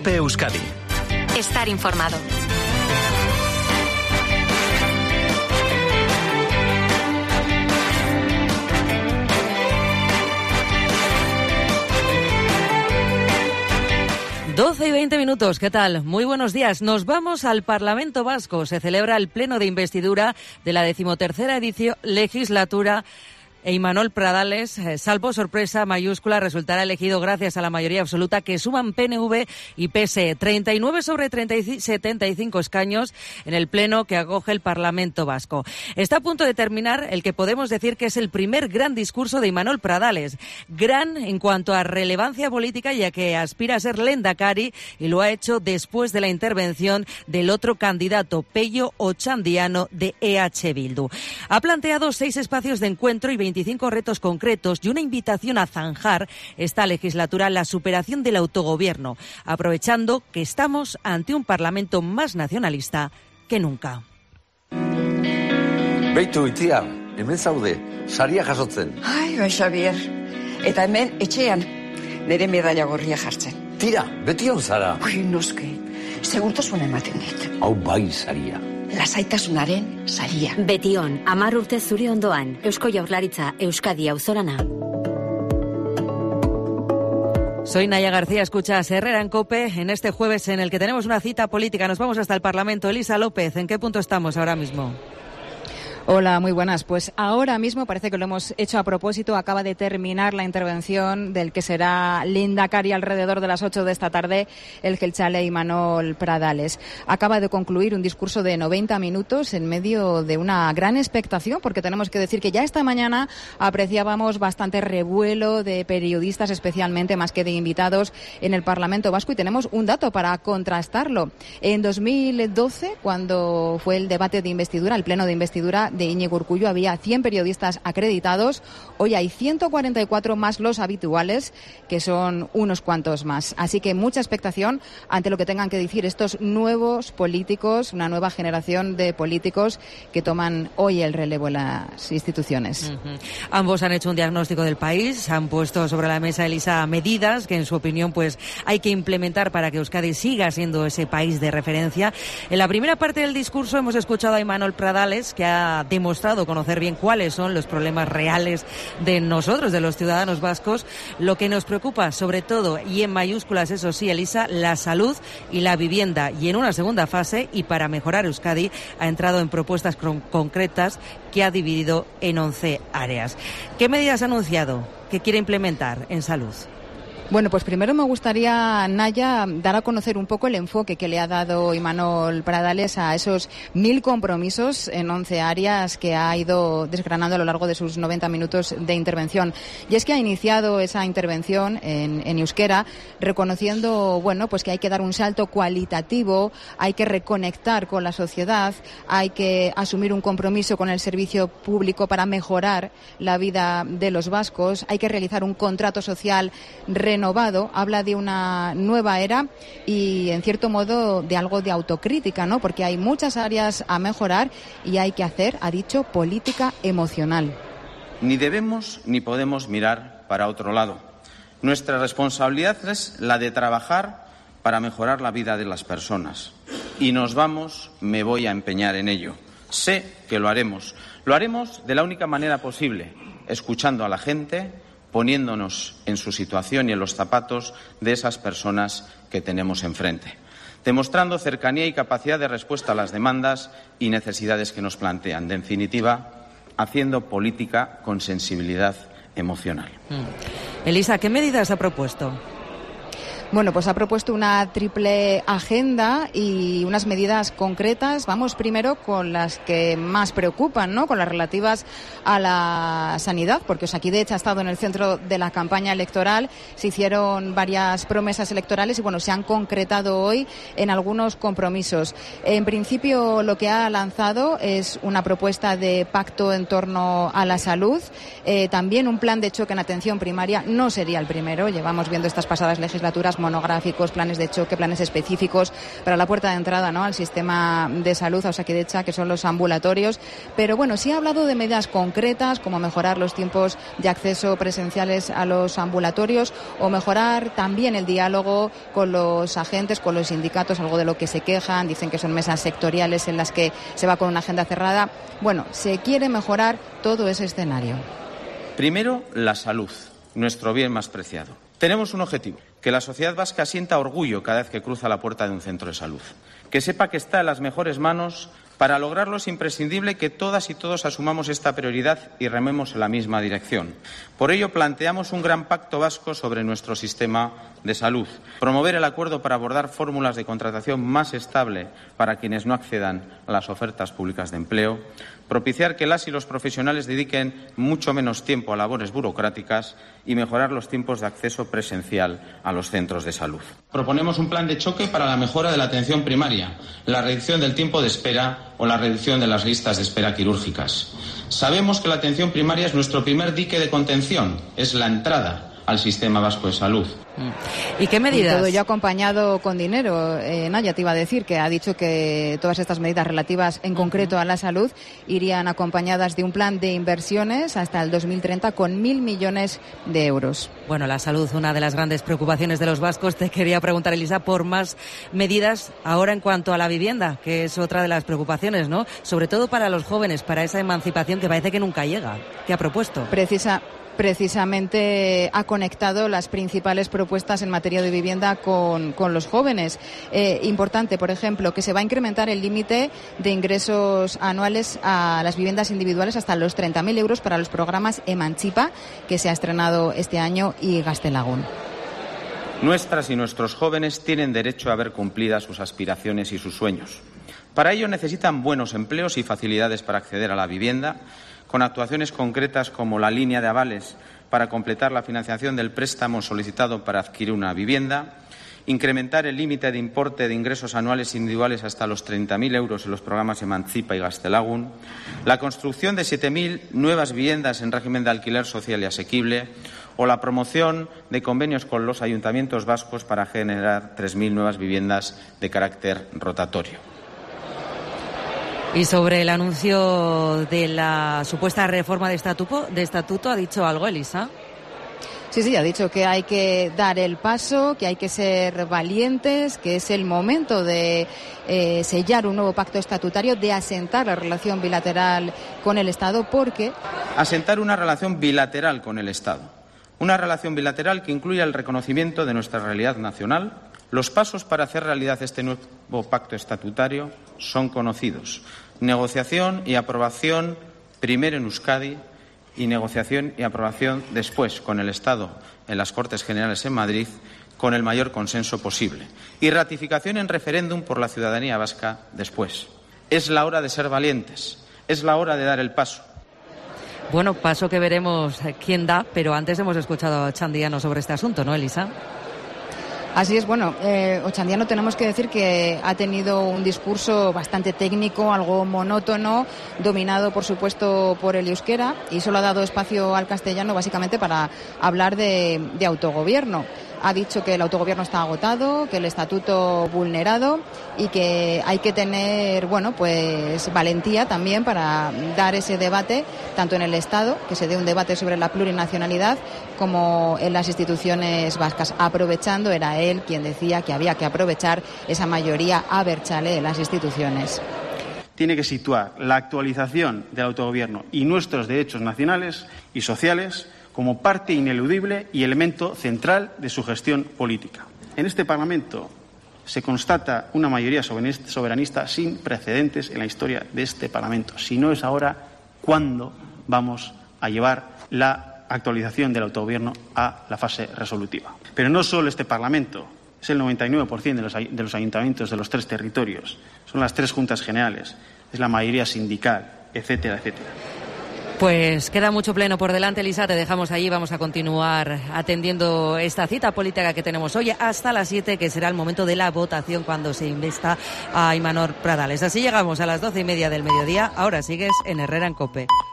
COPE Euskadi. Estar informado. Doce y 20 minutos, ¿qué tal? Muy buenos días. Nos vamos al Parlamento Vasco. Se celebra el pleno de investidura de la 13ª legislatura. Imanol Pradales, salvo sorpresa mayúscula, resultará elegido gracias a la mayoría absoluta que suman PNV y PSE. 39 sobre 75 escaños en el pleno que acoge el Parlamento Vasco. Está a punto de terminar el que podemos decir que es el primer gran discurso de Imanol Pradales. Gran en cuanto a relevancia política, ya que aspira a ser lehendakari y lo ha hecho después de la intervención del otro candidato, Pello Otxandiano, de EH Bildu. Ha planteado 6 espacios de encuentro y 25 retos concretos y una invitación a zanjar esta legislatura la superación del autogobierno, aprovechando que estamos ante un Parlamento más nacionalista que nunca. Beitu, itia, hemen zaude, saria jasotzen. Ai, bai, Xavier, eta hemen etxean nire medalla gorria jartzen. Tira, beti hon zara. Ui, noske, segurtasuna ematen dit. Hau bai saria. Lasaitasunaren saria. Betion, 10 urte zure ondoan, Eusko Jaurlaritza, Euskadi auzolana. Soy Naya García, escuchas Herrera en COPE en este jueves en el que tenemos una cita política. Nos vamos hasta el Parlamento. Elisa López, ¿en qué punto estamos ahora mismo? Hola, muy buenas. Pues ahora mismo parece que lo hemos hecho a propósito. Acaba de terminar la intervención del que será lehendakari alrededor de las 8 de esta tarde, el jeltzale Imanol Pradales. Acaba de concluir un discurso de 90 minutos en medio de una gran expectación, porque tenemos que decir que ya esta mañana apreciábamos bastante revuelo de periodistas, especialmente más que de invitados, en el Parlamento Vasco, y tenemos un dato para contrastarlo. En 2012, cuando fue el debate de investidura, el pleno de investidura de Íñigo Urkullu, había 100 periodistas acreditados. Hoy hay 144 más los habituales, que son unos cuantos más. Así que mucha expectación ante lo que tengan que decir estos nuevos políticos, una nueva generación de políticos que toman hoy el relevo en las instituciones. Ambos han hecho un diagnóstico del país, han puesto sobre la mesa, Elisa, medidas que en su opinión pues hay que implementar para que Euskadi siga siendo ese país de referencia. En la primera parte del discurso hemos escuchado a Imanol Pradales, que ha demostrado conocer bien cuáles son los problemas reales de nosotros, de los ciudadanos vascos. Lo que nos preocupa, sobre todo, y en mayúsculas, eso sí, Elisa, la salud y la vivienda. Y en una segunda fase, y para mejorar Euskadi, ha entrado en propuestas concretas que ha dividido en 11 áreas. ¿Qué medidas ha anunciado que quiere implementar en salud? Bueno, pues primero me gustaría, Naya, dar a conocer un poco el enfoque que le ha dado Imanol Pradales a esos 1000 compromisos en 11 áreas que ha ido desgranando a lo largo de sus 90 minutos de intervención. Y es que ha iniciado esa intervención en euskera reconociendo, bueno, pues que hay que dar un salto cualitativo, hay que reconectar con la sociedad, hay que asumir un compromiso con el servicio público para mejorar la vida de los vascos, hay que realizar un contrato social renovado. Habla de una nueva era y, en cierto modo, de algo de autocrítica, ¿no? Porque hay muchas áreas a mejorar y hay que hacer, ha dicho, política emocional. Ni debemos ni podemos mirar para otro lado. Nuestra responsabilidad es la de trabajar para mejorar la vida de las personas. Y me voy a empeñar en ello. Sé que lo haremos. Lo haremos de la única manera posible, escuchando a la gente, poniéndonos en su situación y en los zapatos de esas personas que tenemos enfrente, demostrando cercanía y capacidad de respuesta a las demandas y necesidades que nos plantean. En definitiva, haciendo política con sensibilidad emocional. Elisa, ¿qué medidas ha propuesto? Bueno, pues ha propuesto una triple agenda y unas medidas concretas. Vamos primero con las que más preocupan, ¿no? Con las relativas a la sanidad, porque Osakidetza ha estado en el centro de la campaña electoral. Se hicieron varias promesas electorales y, bueno, se han concretado hoy en algunos compromisos. En principio, lo que ha lanzado es una propuesta de pacto en torno a la salud. También un plan de choque en atención primaria. No sería el primero. Llevamos viendo estas pasadas legislaturas monográficos, planes de choque, planes específicos para la puerta de entrada, ¿no?, al sistema de salud, a Osakidetza, que son los ambulatorios. Pero bueno, sí ha hablado de medidas concretas como mejorar los tiempos de acceso presenciales a los ambulatorios o mejorar también el diálogo con los agentes, con los sindicatos, algo de lo que se quejan. Dicen que son mesas sectoriales en las que se va con una agenda cerrada. Bueno, se quiere mejorar todo ese escenario. Primero, la salud, nuestro bien más preciado. Tenemos un objetivo: que la sociedad vasca sienta orgullo cada vez que cruza la puerta de un centro de salud, que sepa que está en las mejores manos. Para lograrlo es imprescindible que todas y todos asumamos esta prioridad y rememos en la misma dirección. Por ello, planteamos un gran pacto vasco sobre nuestro sistema de salud, promover el acuerdo para abordar fórmulas de contratación más estable para quienes no accedan a las ofertas públicas de empleo, propiciar que las y los profesionales dediquen mucho menos tiempo a labores burocráticas y mejorar los tiempos de acceso presencial a los centros de salud. Proponemos un plan de choque para la mejora de la atención primaria, la reducción del tiempo de espera o la reducción de las listas de espera quirúrgicas. Sabemos que la atención primaria es nuestro primer dique de contención, es la entrada al sistema vasco de salud. ¿Y qué medidas? Y todo ello acompañado con dinero. Naya, te iba a decir que ha dicho que todas estas medidas relativas en concreto a la salud irían acompañadas de un plan de inversiones hasta el 2030 con 1.000 millones de euros. Bueno, la salud, una de las grandes preocupaciones de los vascos. Te quería preguntar, Elisa, por más medidas ahora en cuanto a la vivienda, que es otra de las preocupaciones, ¿no? Sobre todo para los jóvenes, para esa emancipación que parece que nunca llega. ¿Qué ha propuesto? Precisamente ha conectado las principales propuestas en materia de vivienda con los jóvenes. Importante, por ejemplo, que se va a incrementar el límite de ingresos anuales a las viviendas individuales hasta los 30.000 euros para los programas Emancipa, que se ha estrenado este año, y Gaztelagun. Nuestras y nuestros jóvenes tienen derecho a ver cumplidas sus aspiraciones y sus sueños. Para ello necesitan buenos empleos y facilidades para acceder a la vivienda, con actuaciones concretas como la línea de avales para completar la financiación del préstamo solicitado para adquirir una vivienda, incrementar el límite de importe de ingresos anuales individuales hasta los 30.000 euros en los programas Emancipa y Gaztelagun, la construcción de 7.000 nuevas viviendas en régimen de alquiler social y asequible o la promoción de convenios con los ayuntamientos vascos para generar 3.000 nuevas viviendas de carácter rotatorio. Y sobre el anuncio de la supuesta reforma de estatuto, ¿ha dicho algo, Elisa? Sí, ha dicho que hay que dar el paso, que hay que ser valientes, que es el momento de sellar un nuevo pacto estatutario, de asentar la relación bilateral con el Estado, porque... Asentar una relación bilateral con el Estado. Una relación bilateral que incluya el reconocimiento de nuestra realidad nacional. Los pasos para hacer realidad este nuevo pacto estatutario son conocidos. Negociación y aprobación primero en Euskadi y negociación y aprobación después con el Estado en las Cortes Generales en Madrid con el mayor consenso posible. Y ratificación en referéndum por la ciudadanía vasca después. Es la hora de ser valientes, es la hora de dar el paso. Bueno, paso que veremos quién da, pero antes hemos escuchado a Chandiano sobre este asunto, ¿no, Elisa? Así es, bueno, Ochandiano tenemos que decir que ha tenido un discurso bastante técnico, algo monótono, dominado por supuesto por el euskera, y solo ha dado espacio al castellano básicamente para hablar de autogobierno. Ha dicho que el autogobierno está agotado, que el estatuto vulnerado y que hay que tener, pues valentía también para dar ese debate, tanto en el Estado, que se dé un debate sobre la plurinacionalidad, como en las instituciones vascas. Aprovechando, era él quien decía que había que aprovechar esa mayoría abertzale en las instituciones. Tiene que situar la actualización del autogobierno y nuestros derechos nacionales y sociales como parte ineludible y elemento central de su gestión política. En este Parlamento se constata una mayoría soberanista sin precedentes en la historia de este Parlamento. Si no es ahora, ¿cuándo vamos a llevar la actualización del autogobierno a la fase resolutiva? Pero no solo este Parlamento, es el 99% de los ayuntamientos de los 3 territorios, son las 3 juntas generales, es la mayoría sindical, etcétera, etcétera. Pues queda mucho pleno por delante, Elisa, te dejamos allí, vamos a continuar atendiendo esta cita política que tenemos hoy hasta las 7, que será el momento de la votación cuando se investa a Imanol Pradales. Así llegamos a las 12:30 del mediodía, ahora sigues en Herrera en COPE.